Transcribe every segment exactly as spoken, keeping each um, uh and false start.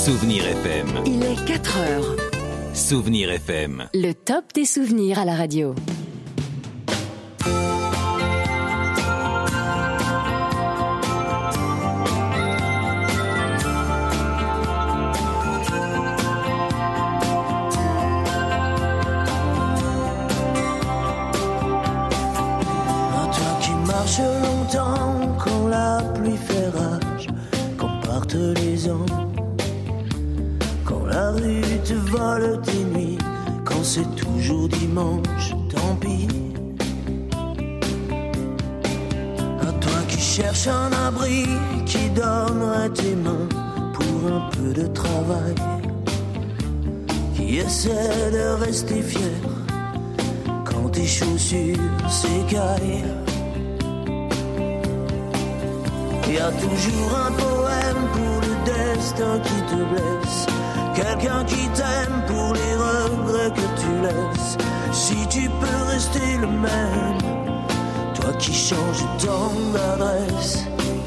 Souvenir F M. Il est quatre heures. Souvenir F M. Le top des souvenirs à la radio. Longtemps quand la pluie fait rage, quand partent les ans, quand la rue te vole tes nuits, quand c'est toujours dimanche, tant pis. À toi qui cherches un abri, qui donnerait tes mains pour un peu de travail, qui essaie de rester fier quand tes chaussures s'écaillent. Y a toujours un poème pour le destin qui te blesse, quelqu'un qui t'aime pour les regrets que tu laisses. Si tu peux rester le même, toi qui changes tant d'adresse,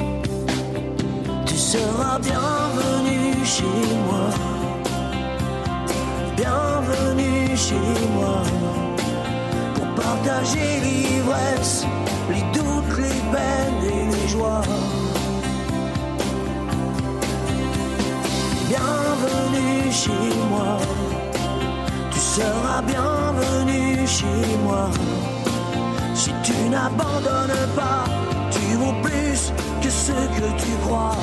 tu seras bienvenu chez moi, bienvenue chez moi, pour partager l'ivresse, les doutes, les peines et les joies. Bienvenue chez moi, tu seras bienvenue chez moi. Si tu n'abandonnes pas, tu vaux plus que ce que tu crois.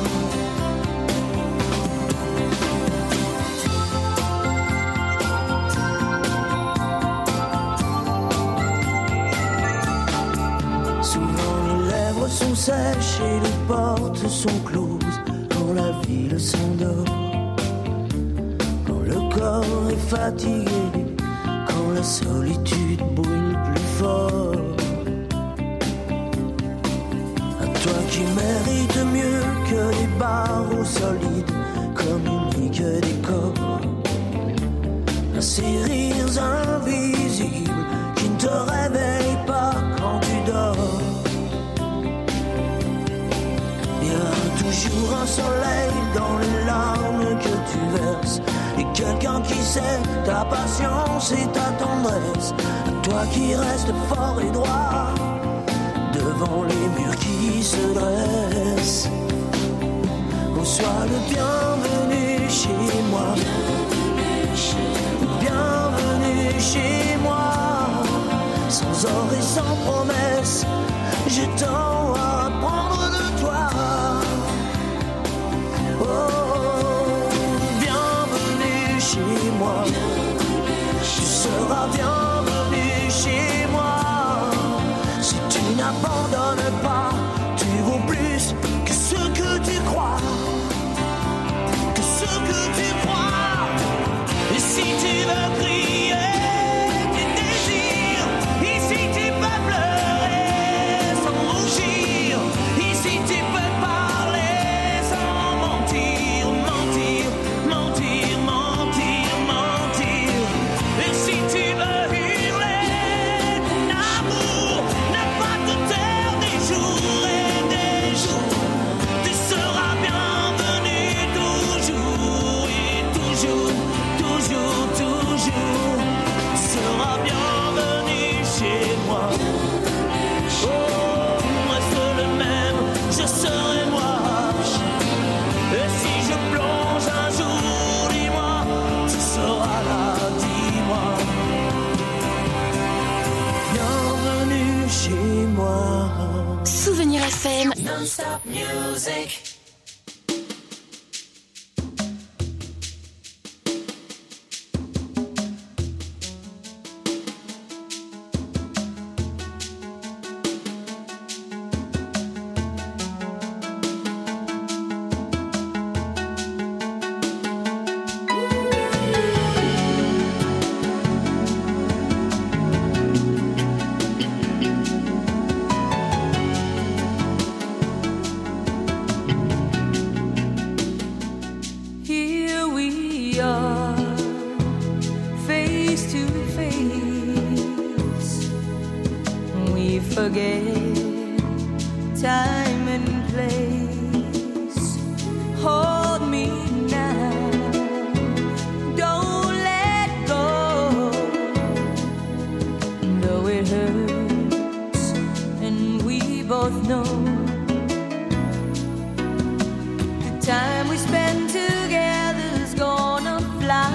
Souvent les lèvres sont sèches et les portes sont closes. Quand la ville s'endort, quand le corps est fatigué, quand la solitude brûle plus fort. À toi qui mérites mieux que les barreaux solides, communiquent des corps, à ces rires invisibles qui ne te réveillent pas quand tu dors. Toujours un soleil dans les larmes que tu verses, et quelqu'un qui sait ta patience et ta tendresse. À toi qui restes fort et droit devant les murs qui se dressent. Oh, sois le bienvenu chez moi, bienvenue chez moi, sans or et sans promesse. J'ai tant à apprendre de toi. Oh, bienvenue chez moi, tu seras bienvenue chez moi. Si tu n'abandonnes pas, tu vaux plus que ce que tu crois, que ce que tu crois. Et si tu veux crier tes désirs, ici tu peux pleurer sans rougir, ici tu peux parler sans mentir, mentir, mentir, mentir, mentir. Et si tu veux hurler ton amour, ne pas te taire des jours et des jours, tu seras bienvenu toujours et toujours, toujours, toujours. Tu seras bienvenu chez moi. Oh, reste le même, je serai moi. Et si je plonge un jour, dis-moi, tu seras là, dis-moi. Bienvenue chez moi. Souvenir F M. Non-stop music. Here we are, face to face. We forget time and place. Hold me now. time we spend together's gonna fly.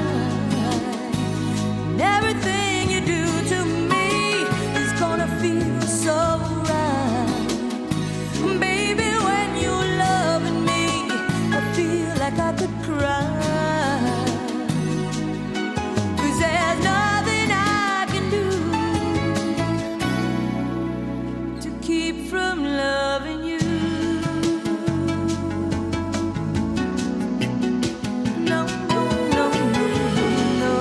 And everything you do to me is gonna feel so right. Baby, when you're loving me, I feel like I could cry. 'Cause there's nothing I can do to keep from loving you. No, no, no, no.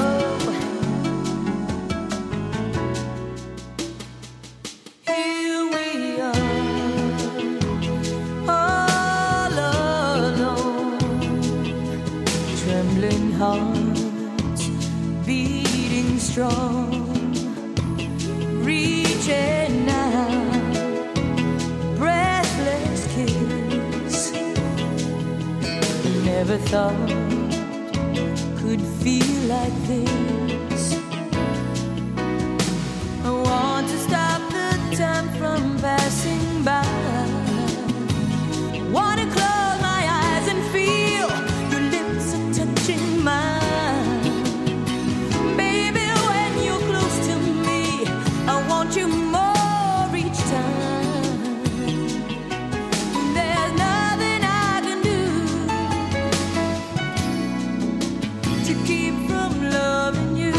Here we are, all alone, trembling hearts beating strong, reaching out, breathless kiss. Never thought could feel like this. I want to stop the time from passing by. Wanna close my eyes and feel your lips are touching mine. Baby, when you're close to me, I want you more each time. There's nothing I can do to keep from loving you.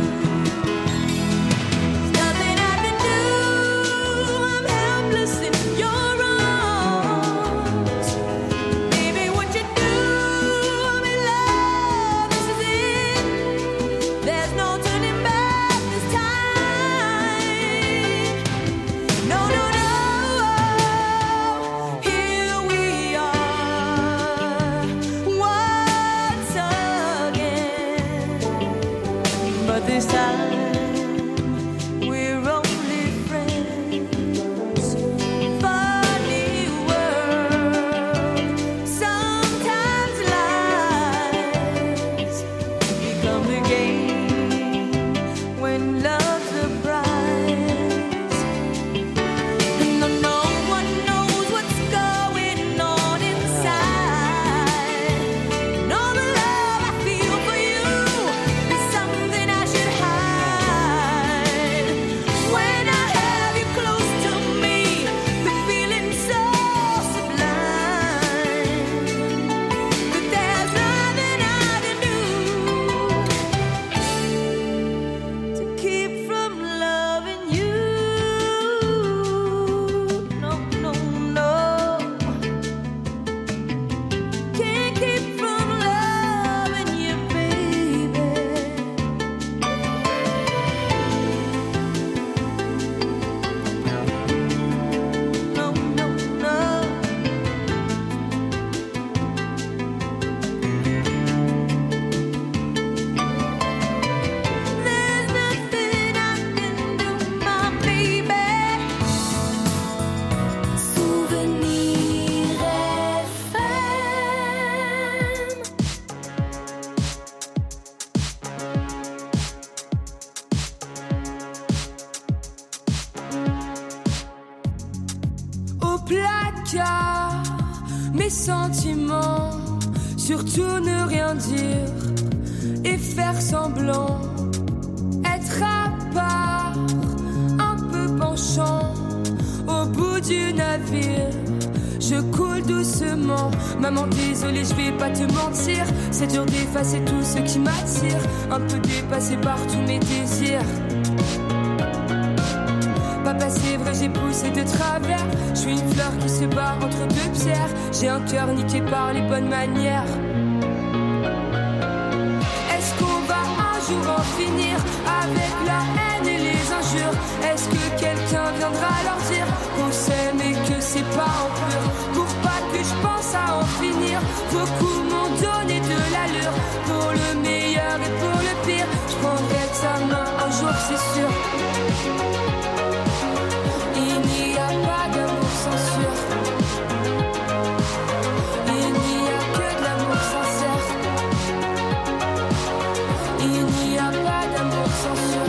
There's nothing I can do. I'm helpless in your arms. Baby, what you do, I'm in love. This is it. There's no turning back this time. No, no, no. Here we are once again. But this time we're only friends. Funny world, sometimes lies become the game when love's the prize. No, no one knows what's going on inside. And all the love I feel for you is something I should hide. When I have you close to me, the feeling's so sublime. But there's nothing I can do to keep from loving you. No, no, no. Can't keep from loving you, baby. No, no, no. There's nothing I can do, my baby. Souvenir F M. Au placard, mes sentiments, surtout ne rien dire et faire semblant, être à part, un peu penchant, au bout du navire. Je coule doucement, maman désolée je vais pas te mentir, c'est dur d'effacer tout ce qui m'attire, un peu dépassé par tous mes désirs. Papa c'est vrai j'ai poussé de travers, je suis une fleur qui se bat entre deux pierres, j'ai un cœur niqué par les bonnes manières. Est-ce qu'on va un jour en finir avec la haine et les injures? Est-ce que quelqu'un viendra leur dire qu'on s'aime et que c'est pas en pur? Pour pas que je pense à en finir, beaucoup m'ont donné de l'allure. Pour le meilleur et pour le pire, je prendrai sa main un jour c'est sûr. Il n'y a pas d'amour sans sûr. Il n'y a que de l'amour sincère. Il n'y a pas d'amour sans sûr.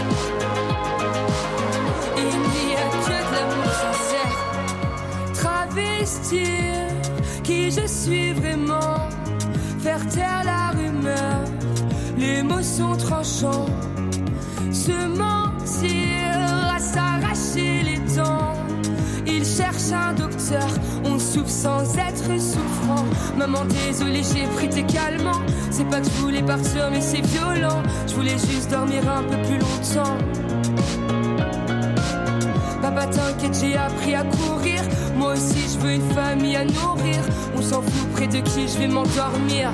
Il n'y a que de l'amour sincère. Travestir qui je suis vraiment faire taire la rumeur. Les mots sont tranchants. Se mentir à s'arracher les dents. Il cherche un docteur, on souffre sans être souffrant. Maman désolée j'ai pris tes calmants. C'est pas que je voulais partir mais c'est violent. Je voulais juste dormir un peu plus longtemps. Papa t'inquiète j'ai appris à courir. Moi aussi je veux une famille à nourrir. On s'en fout près de qui je vais m'endormir.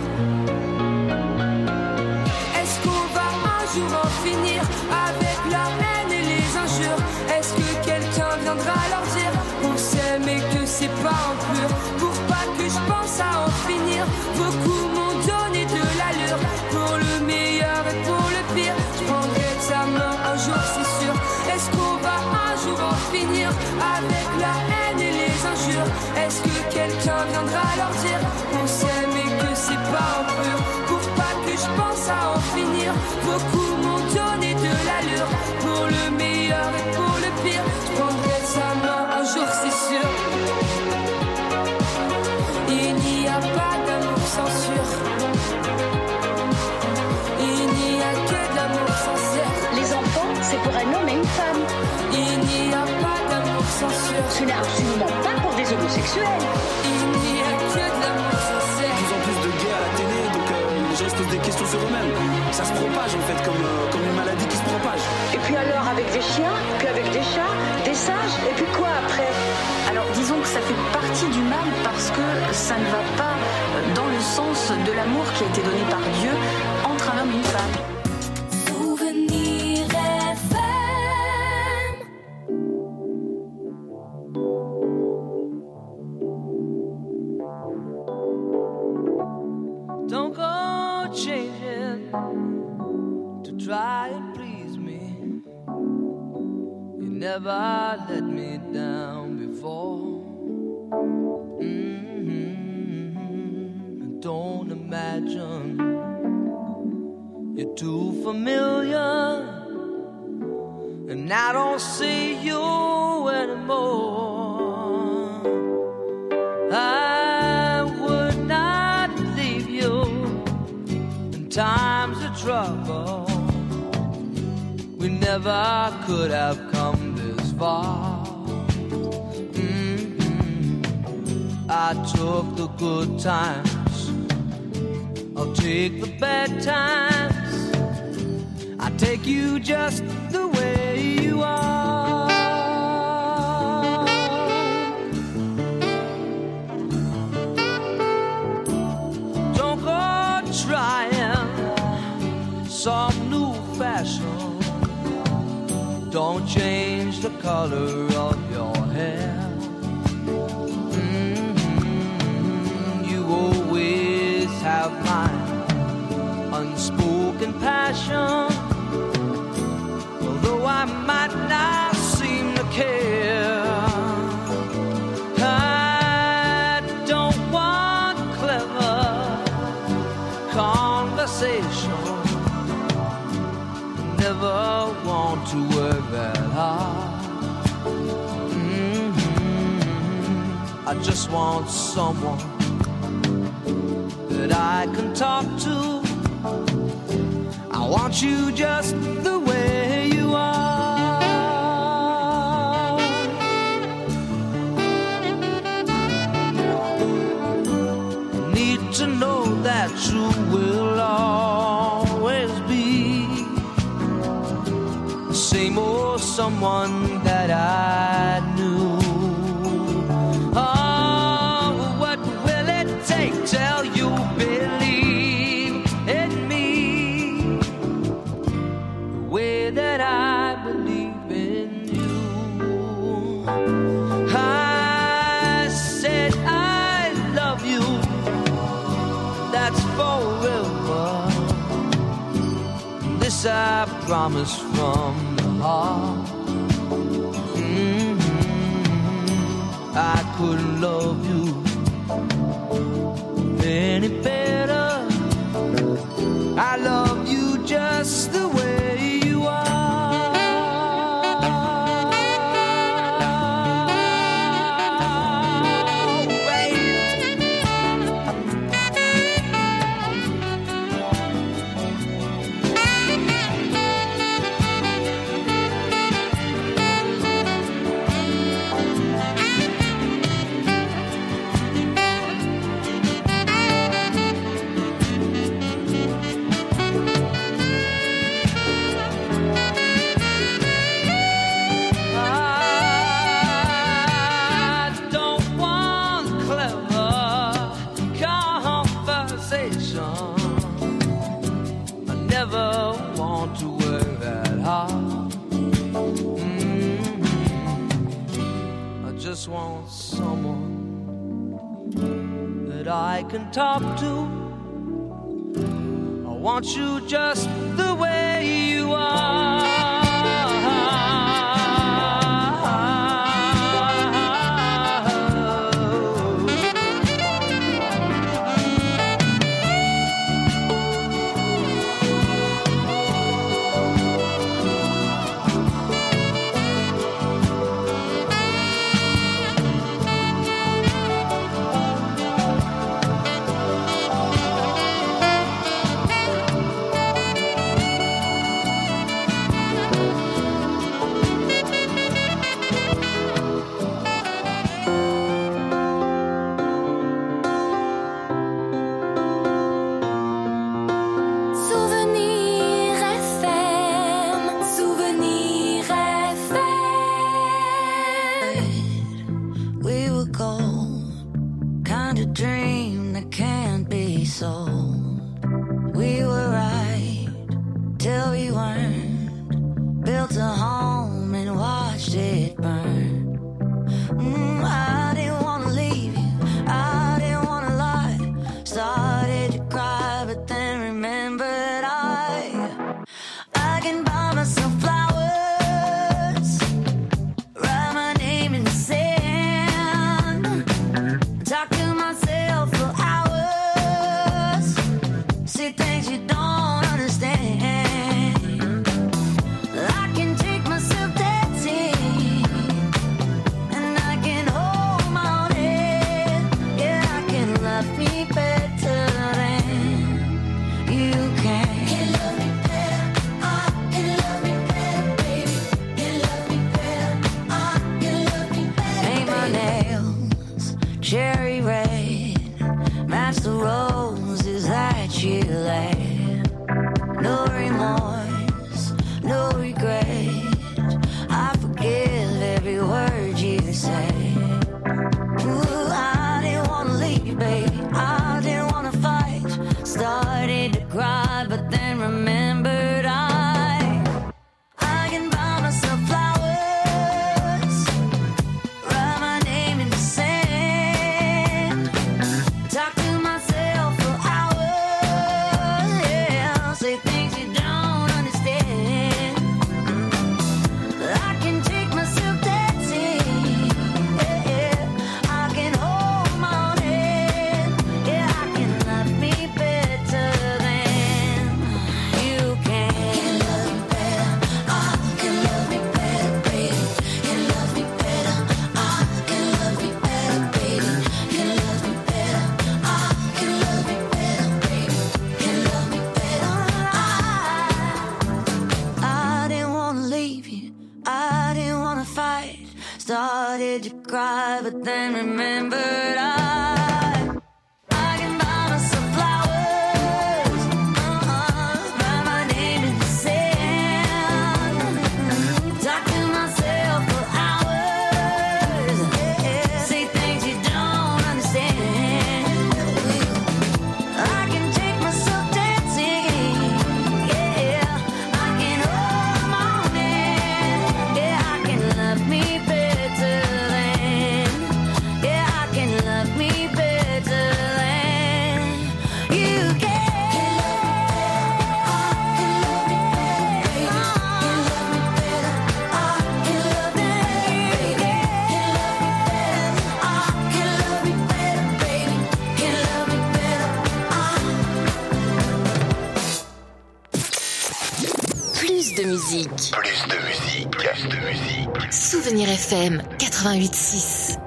Est-ce qu'on va un jour en finir avec la haine et les injures? Est-ce que quelqu'un viendra leur dire qu'on s'aime et que c'est pas en pleurs? Pour pas que je pense à en finir. Beaucoup m'ont donné de l'allure. Pour le meilleur et pour le pire, je prendrai ta main un jour c'est sûr. Est-ce qu'on va un jour en finir avec la haine et les injures? Est-ce que quelqu'un viendra leur dire qu'on s'aime et que c'est pas en pleurs? Pour pas que je pense à en finir. Beaucoup m'ont donné de l'allure. Pour le meilleur et pour le pire, je prendrai sa main un jour c'est sûr. Il n'y a pas d'amour sans sûr. Il n'y a que de l'amour sincère. Les enfants, c'est pour un homme et une femme. Il n'y a pas d'amour sans sûr. Ce n'est absolument pas pour des homosexuels. Il n'y a que de l'amour sincère. De plus en plus de gays à la télé, donc euh, les gens se posent des questions sur eux-mêmes. Ça se propage en fait, comme, euh, comme une maladie qui se propage. Et puis alors avec des chiens, puis avec des chats, des singes, et puis quoi après? Alors disons que ça fait partie du mal parce que ça ne va pas dans le sens de l'amour qui a été donné par Dieu entre un homme et une femme. Souvenir F M. Don't go changing to try and please me. You never let me down before. Mm-hmm. Don't imagine you're too familiar, and I don't see you anymore. I would not leave you in times of trouble. We never could have come this far. Mm-hmm. I took the good times, I'll take the bad times. I take you just the way you are. Don't go trying some new fashion. Don't change the color of your hair. Mm-hmm. You always have my unspoken passion. Although I might not seem to care, I don't want clever conversation. Never want to work that hard. Mm-hmm. I just want someone that I can talk to. I want you just the way you are. Need to know that you will always be the same old someone that I knew. Oh, what will it take till you believe in me the way that I believe in you? I said I love you, that's forever. This I promise from the heart. I couldn't love you any better. I love you just the way you are. Wait. son. I never want to work that hard. Mm-hmm. I just want someone that I can talk to. I want you just the way you are. Plus de musique. Plus de musique. Souvenir F M quatre-vingt-huit six.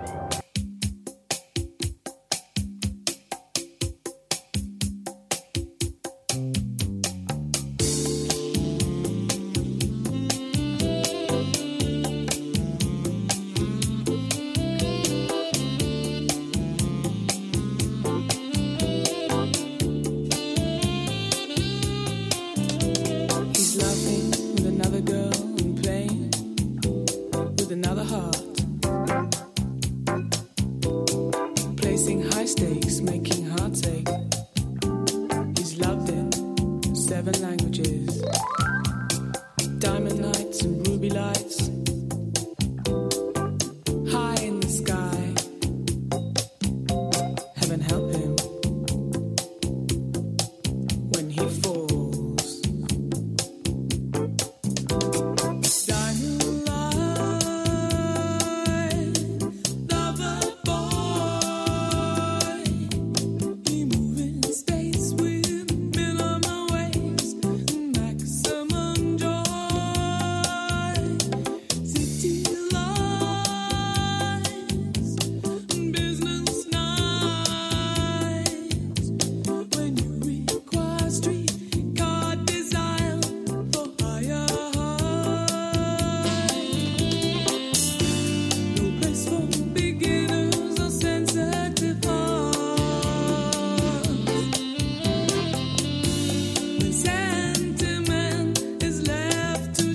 Another girl and playing with another heart. seven languages. Diamond nights and ruby lights. High in the sky. Heaven help him when he falls. Diamond light, lover boy. He move in space with minimal waves, maximum joy. City lights, business nights. When you require streetcar desire for higher heights. No place for beginners or sensitive hearts. When sentiment is left to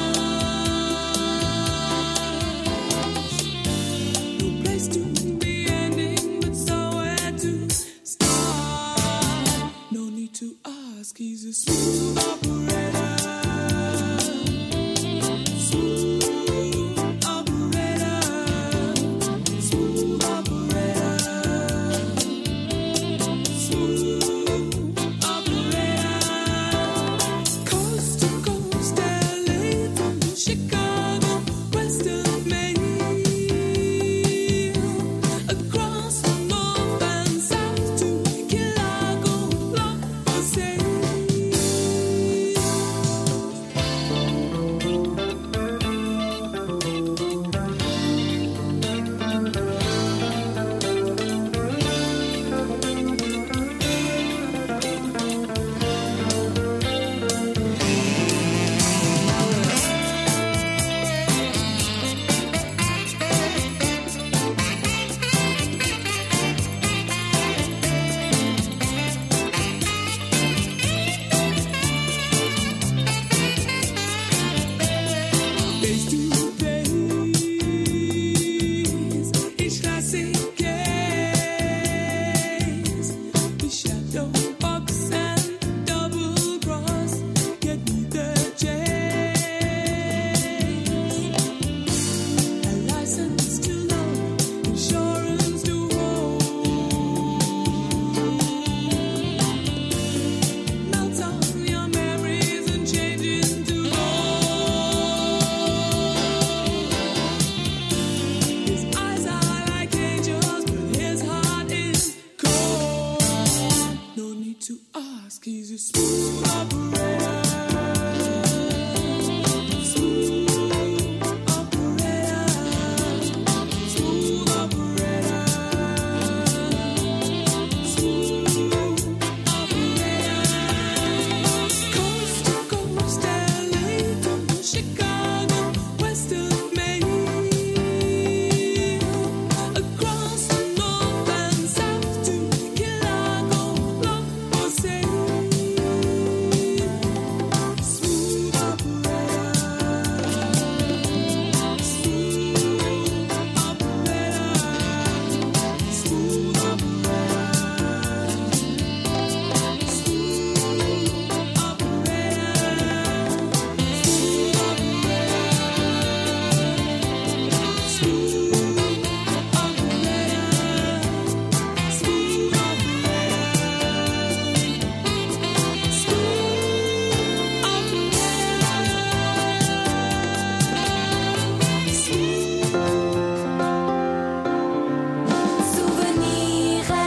chance. No place to be ending, but somewhere to start. No need to ask, he's a smooth operator. Smooth operator. Smooth operator. Smooth operator. Coast to coast, L A to Chicago, west of Maine. Across the north and south to Chicago, love for sale. Face to face, each classic case. The shadow box and double cross, yet neither chase. A license to love, insurance to hold. Melt on your memories and change into gold. His eyes are like angels, but his heart is cold. No need to ask, he's a smooth operator. Smooth operator. Smooth operator. Smooth operator. Coast to coast, L A to Chicago, west of Maine. Across the north and south to Chicago, love for sale. Smooth operator. Smooth operator. Smooth operator. Smooth Souvenir F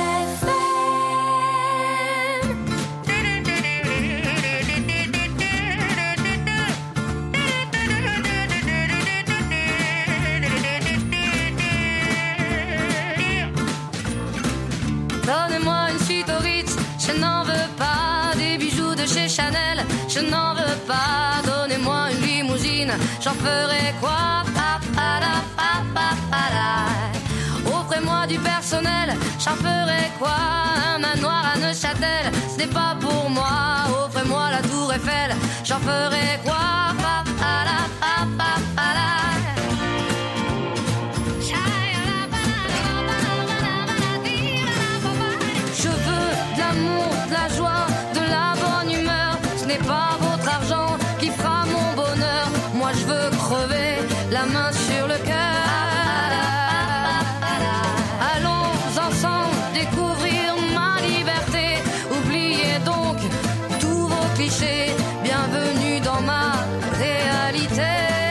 Donnez-moi une suite au Ritz, je n'en veux pas. Des bijoux de chez Chanel, je n'en veux pas. Donnez-moi une limousine, j'en ferai quoi? Pa, pa, la, pa, pa, pa, la. Offrez-moi du personnel, j'en ferai quoi? Un manoir à Neuchâtel, ce n'est pas pour moi. Offrez-moi la tour Eiffel, j'en ferai quoi? Pa, pa, la, pa, pa, pa, la. Je veux de l'amour, de la joie, de la bonne humeur. Ce n'est pas votre argent qui fera mon bonheur. Moi je veux crever la main sur le cœur. Allons ensemble découvrir ma liberté. Oubliez donc tous vos clichés. Bienvenue dans ma réalité.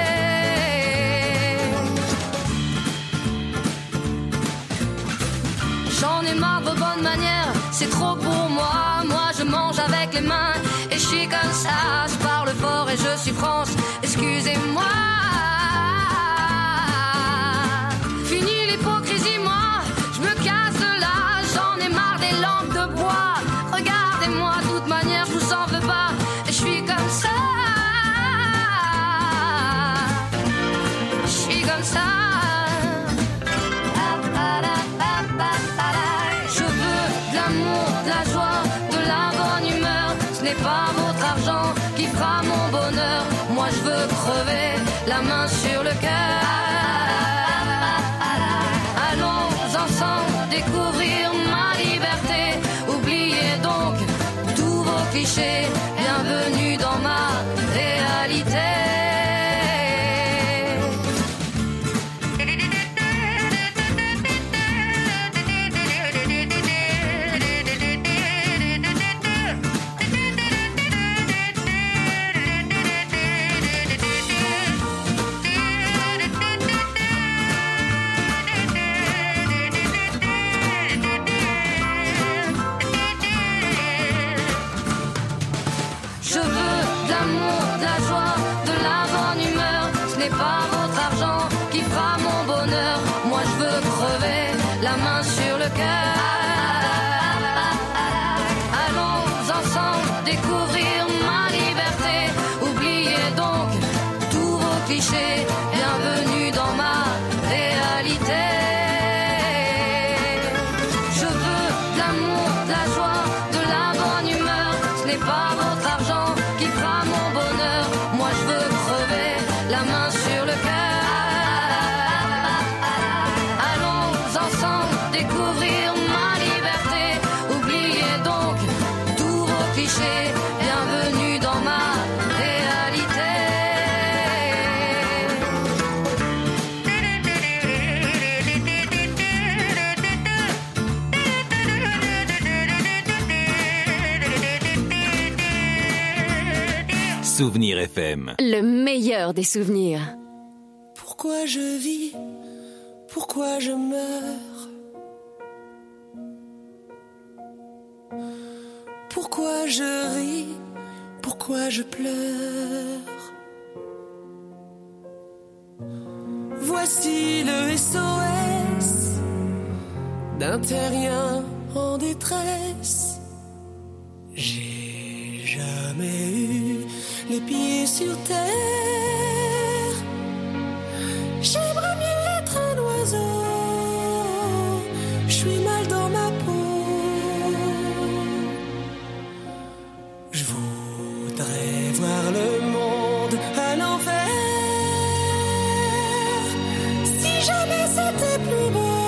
J'en ai marre de vos bonnes manières, c'est trop pour moi. Moi je mange avec les mains et je suis comme ça. Je parle fort et je suis France, excusez-moi. Fini l'hypocrisie, moi, je me casse de là. J'en ai marre des lampes de bois. Regardez-moi, de toute manière je vous en veux pas. Et je suis comme ça. Je suis comme ça. De la joie, de la bonne humeur, ce n'est pas votre argent qui fera mon bonheur. Moi je veux crever la main sur le cœur. Allons ensemble découvrir ma liberté. Oubliez donc tous vos clichés. Bienvenue dans ma réalité. Pas votre argent qui fera mon bonheur. Moi je veux crever la main sur le cœur. Allons ensemble découvrir ma liberté. Oubliez donc tous vos clichés. Bienvenue dans ma réalité. Je veux de l'amour, de la joie, de la bonne humeur. Ce n'est pas votre argent qui fera mon bonheur. Moi je veux crever la main sur le cœur. Allons ensemble découvrir ma liberté. Oubliez donc tous vos clichés. Bienvenue dans ma réalité. Souvenir F M. Le meilleur des souvenirs. Pourquoi je vis? Pourquoi je meurs? Pourquoi je ris? Pourquoi je pleure? Voici le S O S d'un terrien en détresse. J'ai jamais eu les pieds sur terre. J'aimerais mieux être un oiseau. Je suis mal dans ma peau. Je voudrais voir le monde à l'envers. Si jamais c'était plus beau,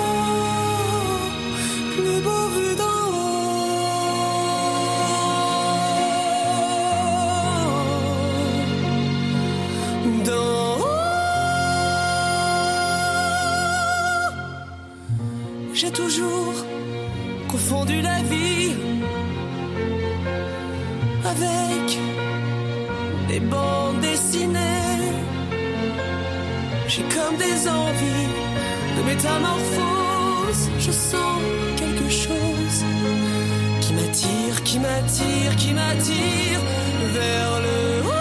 plus beau vu d'en haut. D'en haut. J'ai toujours confondu la vie avec des bandes dessinées. J'ai comme des envies de métamorphose. Je sens quelque chose qui m'attire, qui m'attire, qui m'attire vers le haut.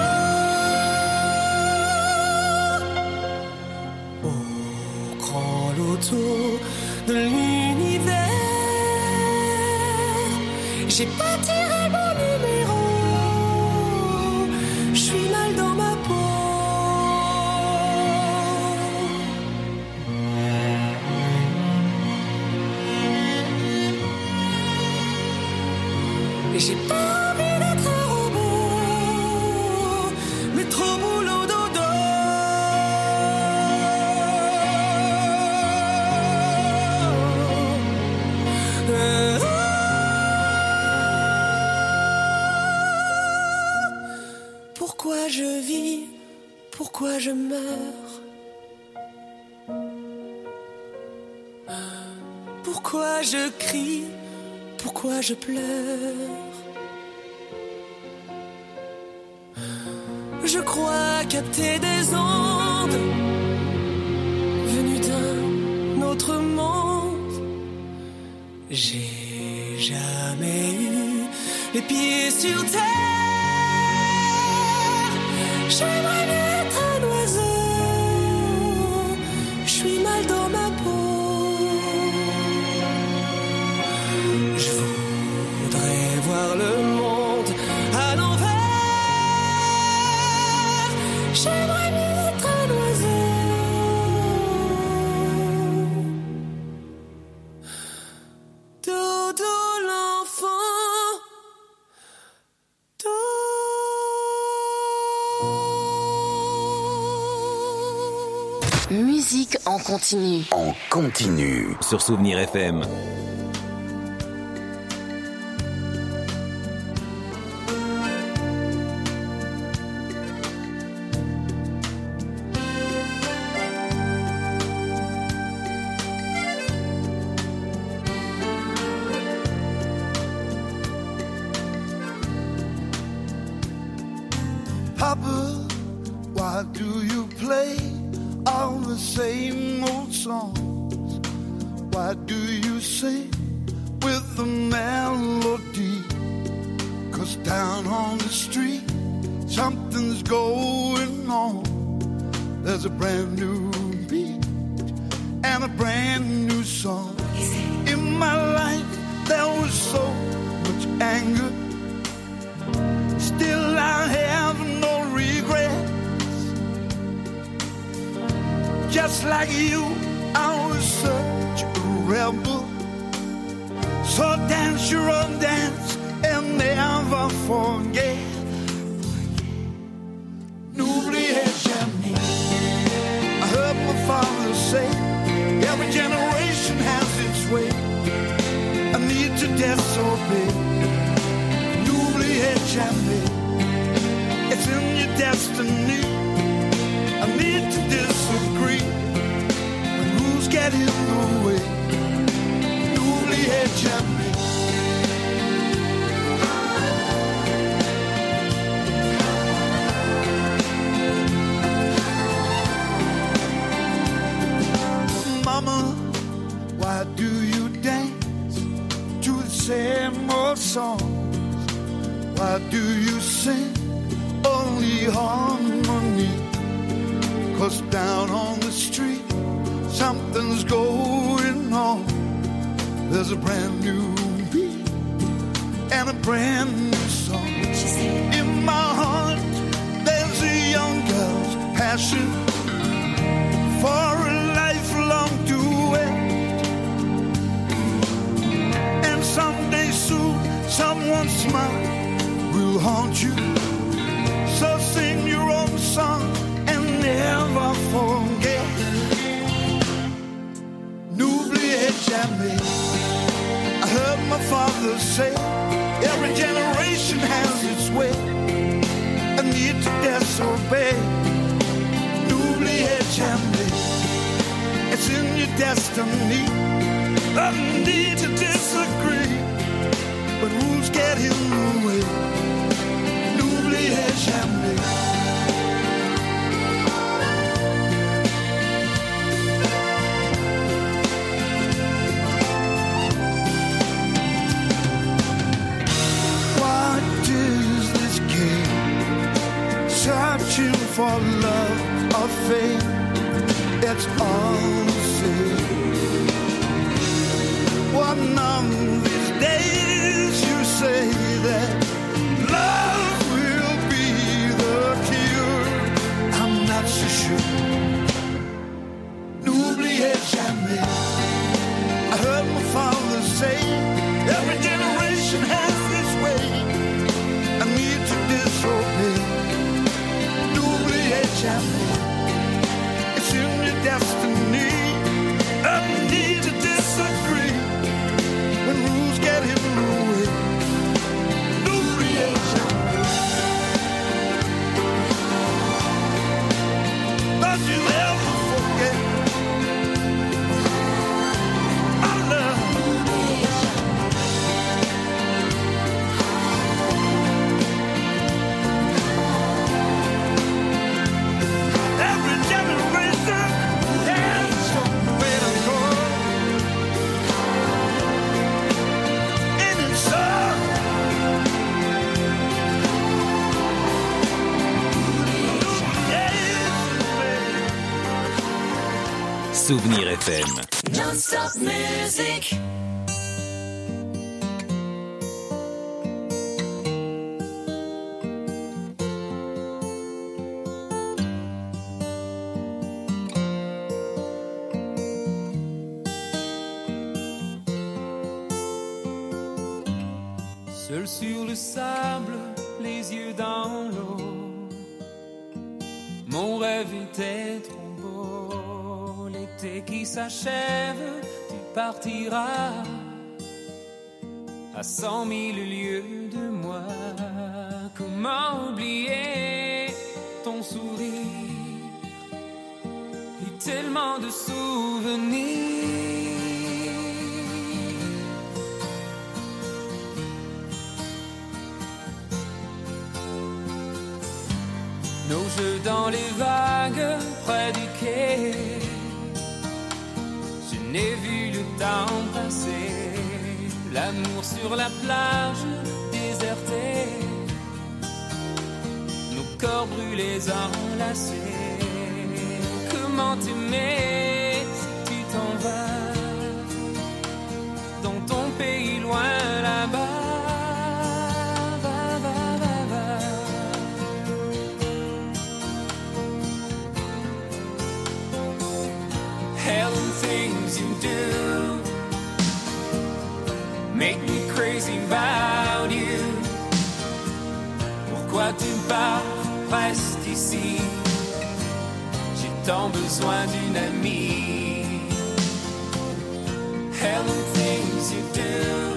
Au grand loto de l'univers, j'ai pas tiré mon numéro. Je suis mal dans ma peau. Et j'ai pas envie d'être un robot, mais trop boulot dodo. Euh, Pourquoi je vis, pourquoi je meurs? Pourquoi je crie, pourquoi je pleure? Je crois capter des ondes venues d'un autre monde. J'ai jamais eu les pieds sur terre. J'aimerais mieux être un oiseau. Je suis mal dans ma peau. Je voudrais voir le monde à l'envers. J'aimerais mieux être un oiseau. Dodo l'enfant. Dodo. Musique en continu. En continu. Sur Souvenir F M. Papa, why do you play all the same old songs? Why do you sing with the melody? 'Cause down on the street, something's going on. There's a brand new beat and a brand new song. In my life, there was so much anger. Still I have no regrets. Just like you, I was such a rebel. So dance your own dance and never forget. N'oubliez jamais. I heard my father say, every generation has its way. I need to disobey. N'oubliez jamais. It's in your destiny. I need to disagree. When rules get in the way. N'oubliez jamais. Mama, why do you dance to the same old songs? Why do you sing only harmony? 'Cause down on the street, something's going on. There's a brand new beat and a brand new song. In my heart, there's a young girl's passion for a lifelong duet. And someday soon, someone's smile will haunt you. So sing your own song and never forget. N'oubliez jamais. I heard my father say, every generation has its way. I need to disobey. N'oubliez jamais. It's in your destiny. I need to disagree. But rules get in the way. N'oubliez jamais. What is this game? Searching for love or fame. It's all the same. One of these days you say that love will be the cure. I'm not so sure. N'oubliez jamais. I heard my father say, every generation has its way. I need to disobey. N'oubliez jamais. It's in your destiny. I need to disagree. When rules get in the way. N'oubliez jamais. Souvenir F M. Non-stop music. Seul sur le sable, les yeux dans l'eau, mon rêve était trop beau. L'été qui s'achève, tu partiras à cent mille lieues de moi. Comment oublier ton sourire et tellement de souvenirs. Nos jeux dans les vagues près du quai, je n'ai vu le temps passer. L'amour sur la plage désertée, nos corps brûlés enlacés. Comment t'aimer si tu t'en vas dans ton pays loin là-bas. Things you do make me crazy about you. Pourquoi tu pars, reste ici. J'ai tant besoin d'une amie. Hell and things you do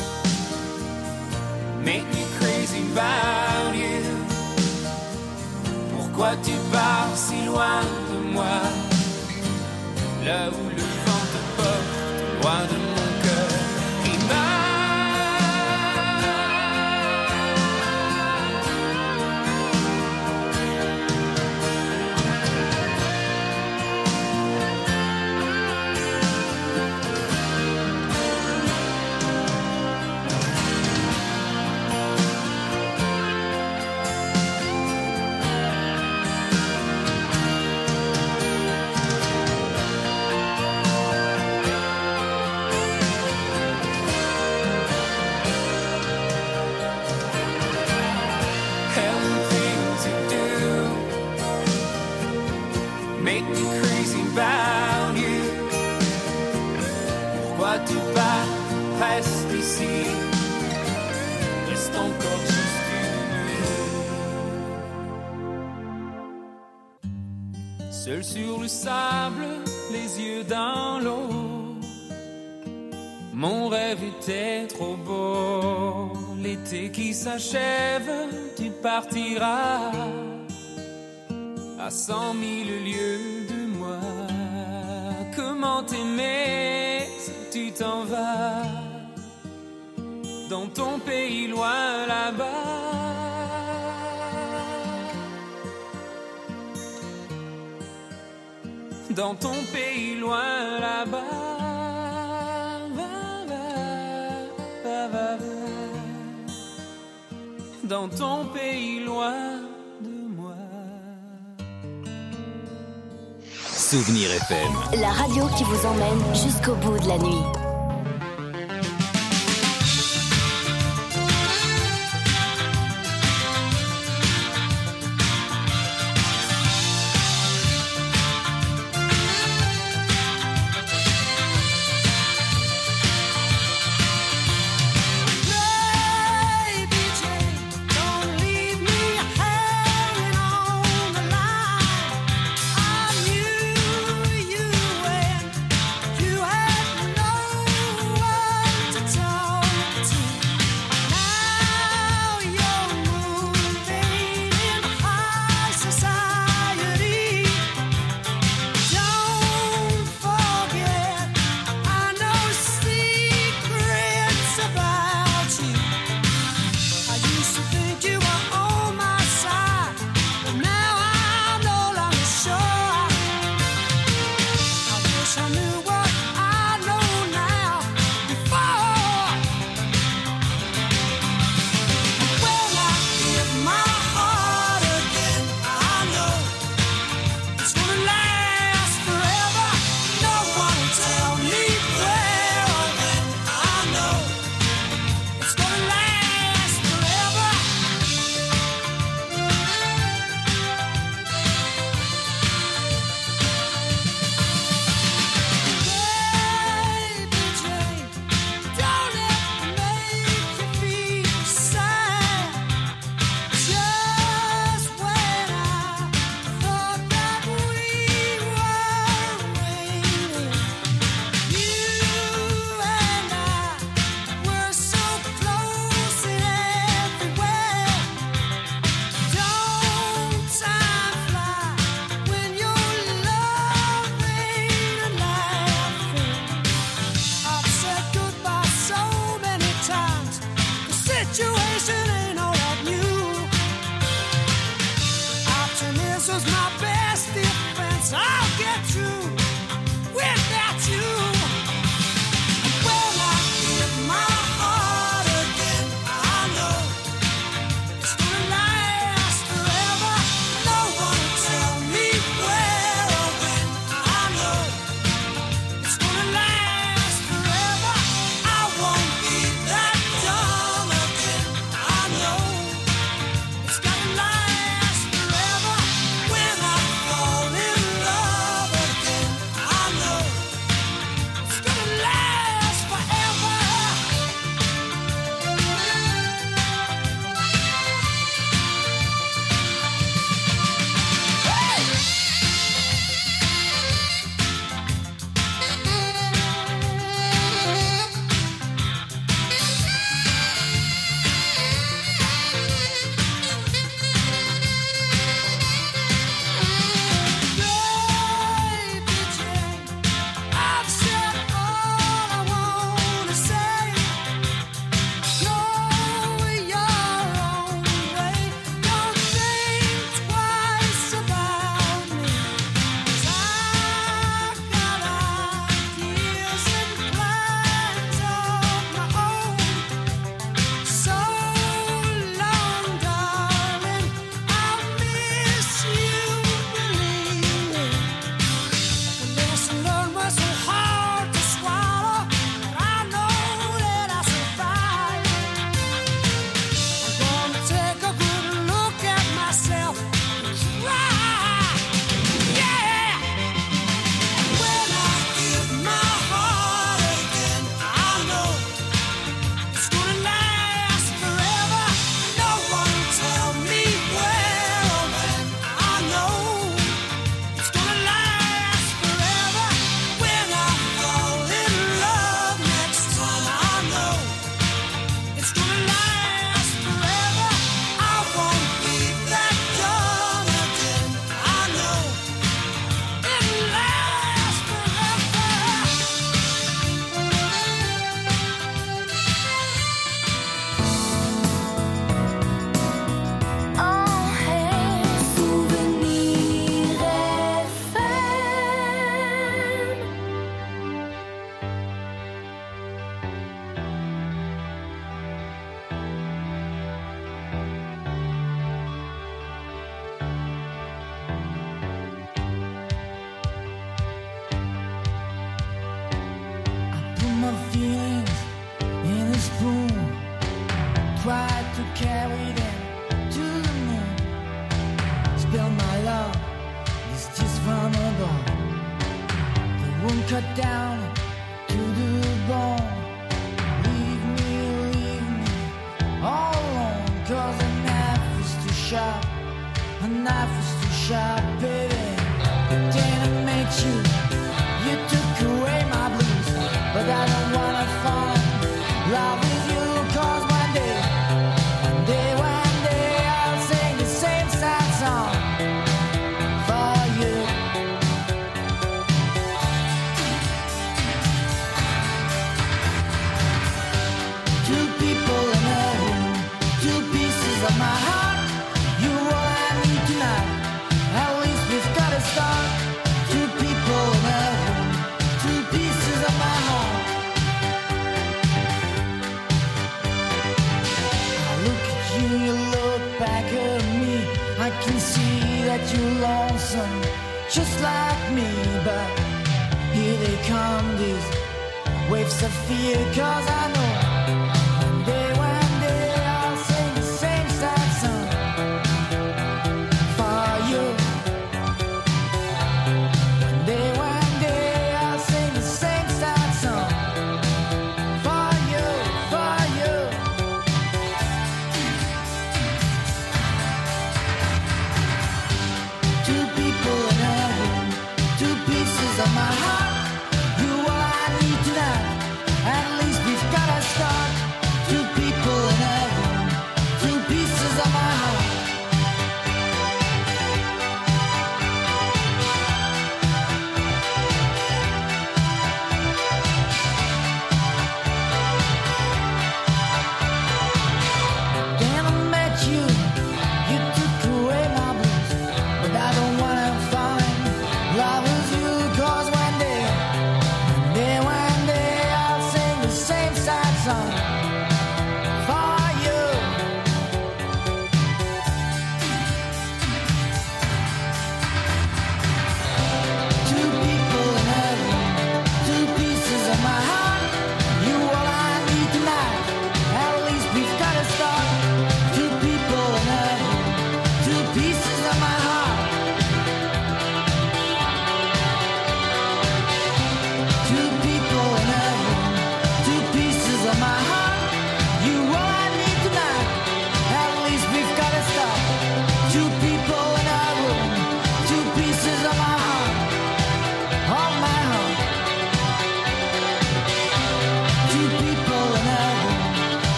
make me crazy about you. Pourquoi tu pars si loin de moi? Là où le vent te porte, loin de mon cœur qui bat. Tu pars, reste ici, reste encore juste une nuit. Seul sur le sable, les yeux dans l'eau, mon rêve était trop beau. L'été qui s'achève, tu partiras à cent mille lieues de moi. Comment t'aimer si tu t'en vas dans ton pays loin là-bas. Dans ton pays loin là-bas. Dans ton pays loin de moi. Souvenir F M. La radio qui vous emmène jusqu'au bout de la nuit. situation ain't all that new. Optimism's my best defense. I'll get through without you. And when I give my heart again, I know it's gonna last forever. No one will tell me where or when. I know it's gonna last forever. I won't be that dumb again. I know it's gonna last forever. When I fall in love again, I know it's gonna last forever. Baby Jane, I've said all I wanna say. Go your own way. Don't think twice about me. 'Cause I've got ideas and plans of my own. So long, darling, I'll miss you, believe me. The lesson learned was so hard to swallow, but I know that I'll survive. I'm gonna take a good look at myself and try. Yeah! When I give my heart again, I know it's gonna last forever. No one will tell me where or when. I know it's gonna last forever. When I fall in love next time, I know it's gonna last forever. I won't be that dumb again. I know it'll last forever. Oh, hey, Souvenir F M. Put my feelings in a spoon, tried to carry them to the moon. Spill my love, it's just from above. The wound cut down to the bone. Leave me, leave me all alone. 'Cause a knife is too sharp, a knife is too sharp, baby. It didn't make you, you took away my blues. But I don't wanna fall in love with you. 'Cause one day, one day, one day I'll sing the same sad song for you. Two people in a room, two pieces of my heart. You all I need tonight. At least we've got a start. Two people in a room, two pieces of my heart. I look at you, you look back at me. I can see that you're lonesome, just like me. But here they come, these waves of fear. 'Cause I know one day, one day I'll sing the same sad song for you. One day, one day I'll sing the same sad song for you, for you. Two people in a room, two pieces of my heart. You all I need tonight. At least we've got a start.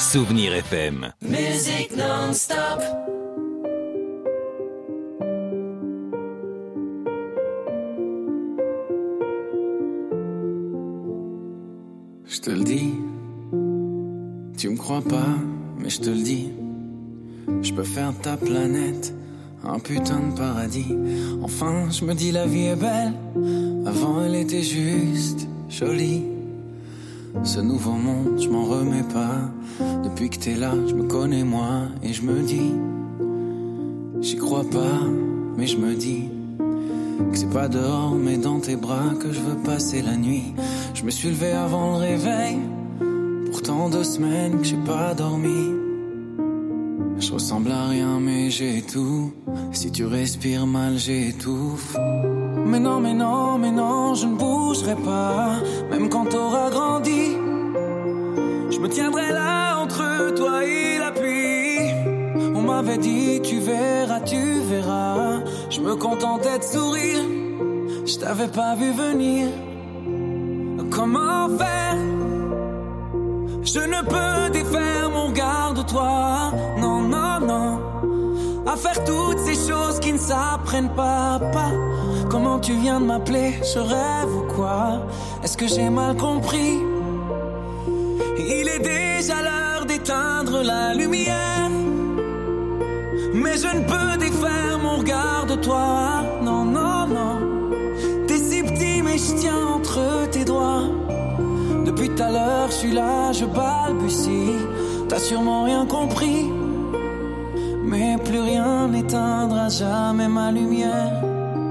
Souvenir F M. Musique non-stop. Je te le dis, tu me crois pas, mais je te le dis. Je peux faire de ta planète un putain de paradis. Enfin, je me dis la vie est belle. Avant, elle était juste jolie. Ce nouveau monde, je m'en remets pas. Depuis que t'es là, je me connais moi. Et je me dis, j'y crois pas, mais je me dis que c'est pas dehors, mais dans tes bras que je veux passer la nuit. Je me suis levé avant le réveil. Pourtant deux semaines que j'ai pas dormi. Je ressemble à rien mais j'ai tout. Si tu respires mal j'étouffe. Mais non, mais non, mais non, je ne bougerai pas. Même quand t'auras grandi, je me tiendrai là entre toi et la pluie. On m'avait dit tu verras, tu verras. Je me contentais de sourire. Je t'avais pas vu venir. Comment faire? Je ne peux défaire mon regard de toi. Non, non, non. À faire toutes ces choses qui ne s'apprennent pas, pas. Comment tu viens de m'appeler? Je rêve ou quoi? Est-ce que j'ai mal compris? Il est déjà l'heure d'éteindre la lumière. Mais je ne peux défaire mon regard de toi. Non, non, non. T'es si petit mais je tiens entre tes doigts. Depuis tout à l'heure, je suis là, je balbutie. T'as sûrement rien compris. Mais plus rien n'éteindra jamais ma lumière.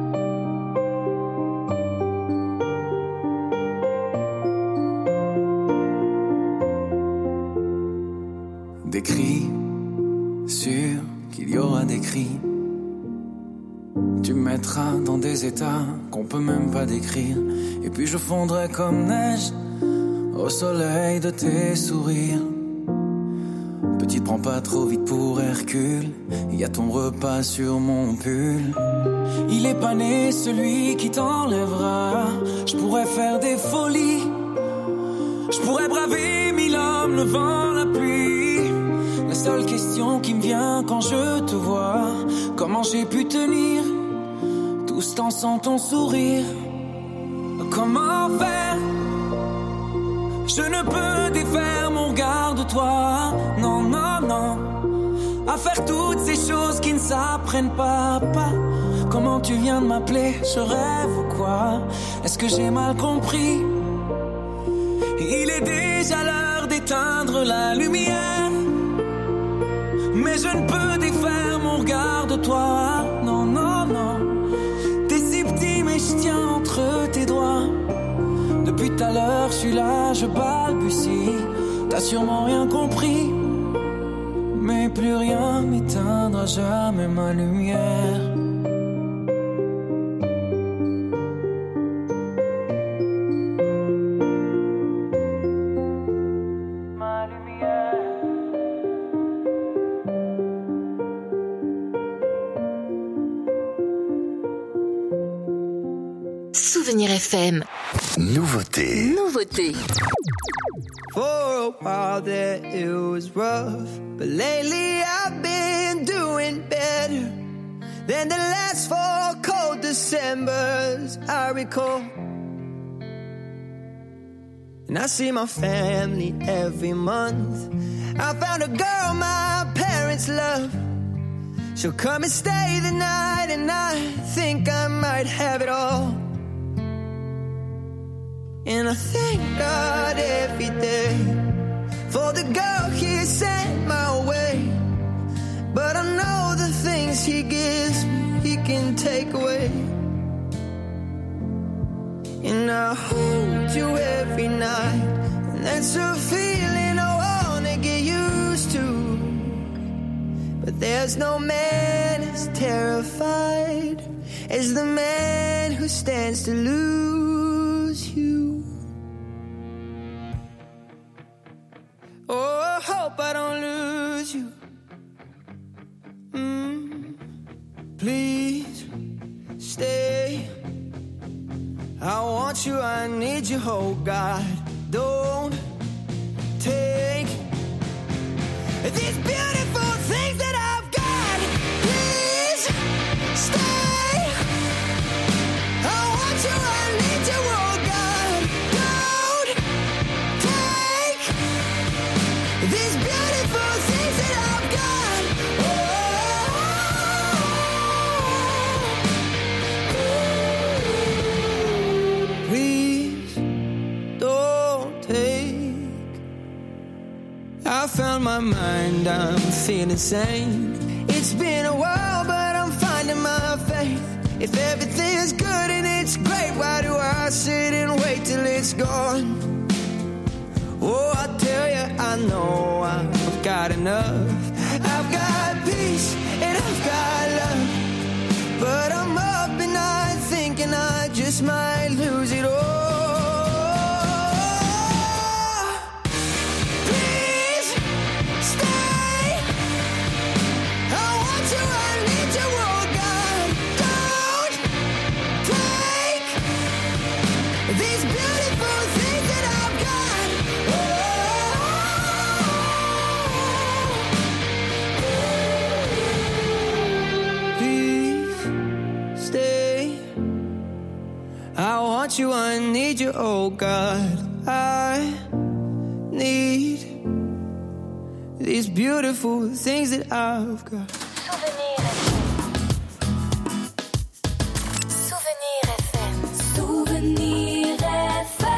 Des cris, sûr qu'il y aura des cris. Tu me mettras dans des états qu'on peut même pas décrire. Et puis je fondrai comme neige au soleil de tes sourires. Petite, prends pas trop vite pour Hercule. Y a ton repas sur mon pull. Il est pas né celui qui t'enlèvera. Je pourrais faire des folies. Je pourrais braver mille hommes, le vent, la pluie. La seule question qui me vient quand je te vois, comment j'ai pu tenir tout ce temps sans ton sourire? Comment faire? Je ne peux défaire mon regard de toi. Non, non, non. À faire toutes ces choses qui ne s'apprennent pas, pas. Comment tu viens de m'appeler? Je rêve ou quoi? Est-ce que j'ai mal compris? Il est déjà l'heure d'éteindre la lumière. Mais je ne peux défaire mon regard de toi. Non, non, non. T'es si petit mais je tiens entre tes doigts. Depuis tout à l'heure, je suis là, je balbutie. T'as sûrement rien compris. Mais plus rien n'éteindra jamais ma lumière. Ma lumière. Souvenir F M. Nouveauté. Nouveauté. For a while there it was rough, but lately I've been doing better than the last four cold Decembers I recall. And I see my family every month. I found a girl my parents love. She'll come and stay the night, and I think I might have it all. And I thank God every day for the girl He sent my way. But I know the things He gives me, He can take away. And I hold you every night, and that's a feeling I wanna get used to. But there's no man as terrified as the man who stands to lose you. Oh, I hope I don't lose you. Mm, please stay. I want you, I need you, oh God. Don't take beautiful things that I've got. Oh, please don't take. I found my mind, I'm feeling sane. It's been a while, but I'm finding my faith. If everything's good and it's great, why do I sit and wait till it's gone? Oh, I tell you, I know I've got enough. I've got peace and I've got love, but I'm up at night thinking I just might lose it all. Please stay. I want you, I need you, oh God. Don't take these beautiful things that I've got. Please stay. I want you, I need you, oh God. I need these beautiful things that I've got. Souvenir F M. Souvenir F M.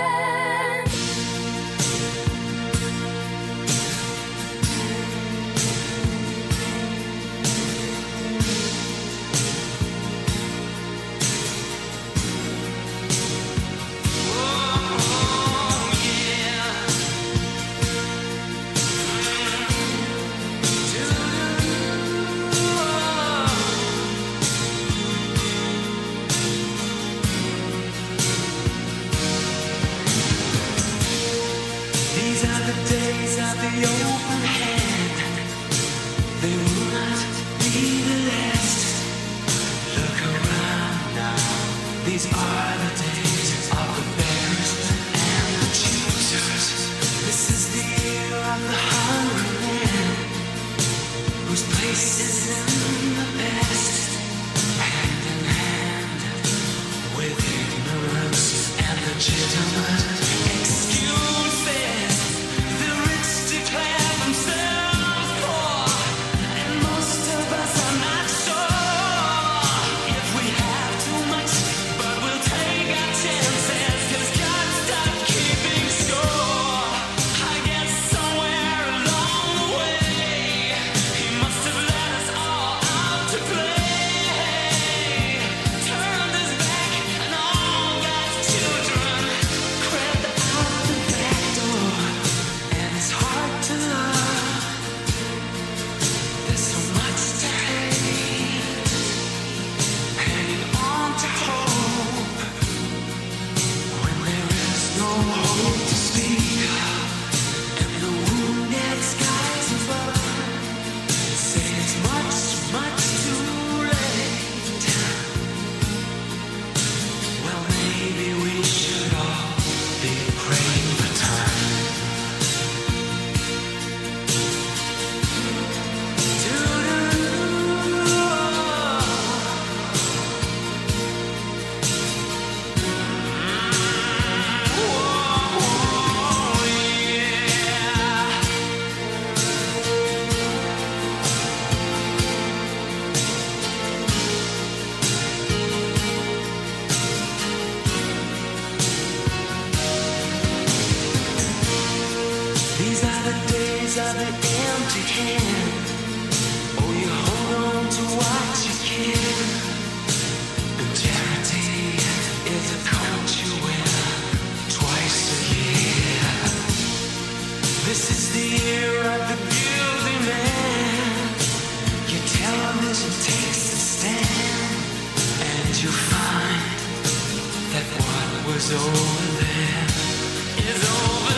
These are the days of the open hand. They will not be the last. Look around now. These are the days of the beggars and the choosers. This is the year of the hungry man, whose place is in the best. Hand in hand with ignorance and the gentleman. Excuses. The rich declare themselves poor, and most of us are not sure if we have too much, but we'll take our chances, 'cause God stopped keeping score. I guess somewhere along the way, He must have let us all out to play. Turned His back and all God's children crept out the back door. And it's hard to love. There's so much to hate. Hanging on to hope when there is no hope to speak of, and the wounded skies above say it's much, much too late. Well, maybe we should all be praying for time. These are the days of the empty hand. Oh, you hold on to what you can. And charity is a coat you wear twice a year. This is the year of the beauty man. Your television takes a stand, and you find that what was over there is over.